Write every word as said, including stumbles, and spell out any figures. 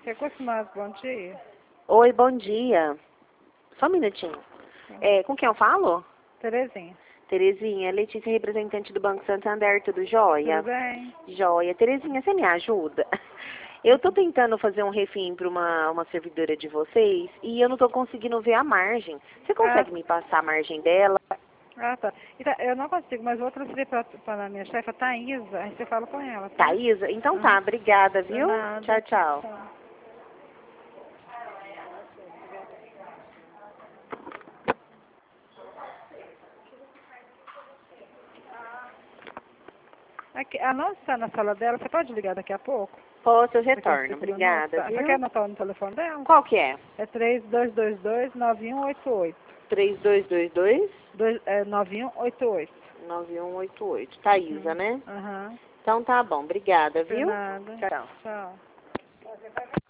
Recursos Humanos, bom dia. Oi, bom dia. Só um minutinho. É, com quem eu falo? Terezinha. Terezinha, Letícia, representante do Banco Santander, tudo jóia? Tudo bem? Jóia. Terezinha, você me ajuda? Eu tô tentando fazer um refim para uma, uma servidora de vocês e eu não tô conseguindo ver a margem. Você consegue Ah. me passar a margem dela? Ah, tá. Então, eu não consigo, mas vou transferir para a minha chefe, a Thaísa, aí você fala com ela, tá? Thaísa? Então tá, Uhum. obrigada, De viu? nada. Tchau, tchau. Tchau. Aqui, a nossa está na sala dela, você pode ligar daqui a pouco? Posso, eu Você quer retorno. transferir o nosso? Obrigada, Tá? Você quer viu? anotar no telefone dela? Qual que é? É três dois dois dois, nove um oito oito. três dois dois dois, Dois, é, nove um oito oito. nove um oito oito. Thaísa, Uhum. né? Aham. Então tá bom, obrigada, De viu? nada. Tchau. Tchau.